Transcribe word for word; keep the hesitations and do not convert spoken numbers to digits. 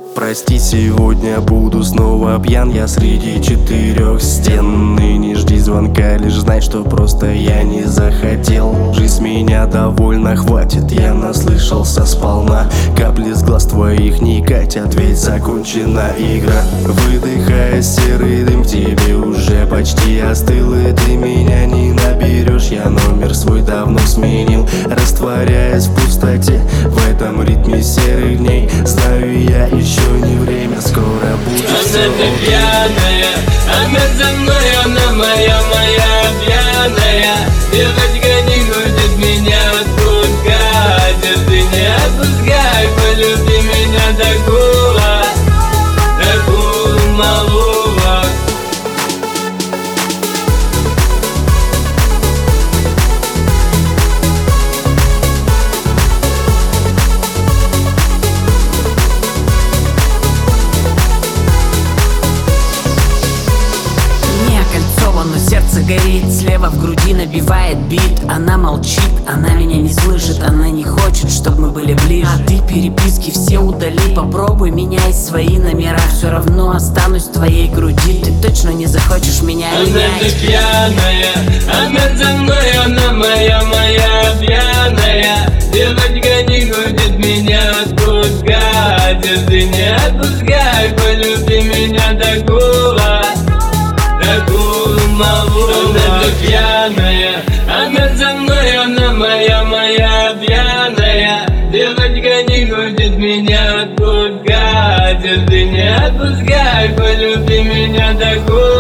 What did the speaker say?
Прости, сегодня буду снова пьян. Я среди четырех стен. И не жди звонка, лишь знай, что просто я не захотел. Жизнь меня довольно хватит, я наслышался сполна. Капли с глаз твоих не катят, ведь закончена игра. Выдыхая серый дым, тебе уже почти остыл. И ты меня не наберешь, я номер свой давно сменил. Растворяясь в пустоте, в этом ритме серых дней. Знаю я, еще не время, скоро будет все. Она ты пьяная, она за мной, она моя, моя пьяная. Девочка не хочет меня отпускать, ты не отпускай, полюби меня такого, такого малого. Но сердце горит, слева в груди набивает бит. Она молчит, она меня не слышит, она не хочет, чтобы мы были ближе. А ты переписки все удали, попробуй меняй свои номера. Все равно останусь в твоей груди, ты точно не захочешь меня менять. Она ты пьяная, она за мной, она моя, моя пьяная. Девочка не хочет меня отпускать, ты не отпускай, полюби меня такого, такого малого. Она ты пьяная, она за мной, она моя, моя пьяная. Девочка не хочет меня отпускать, ты не отпускай, полюби меня такого.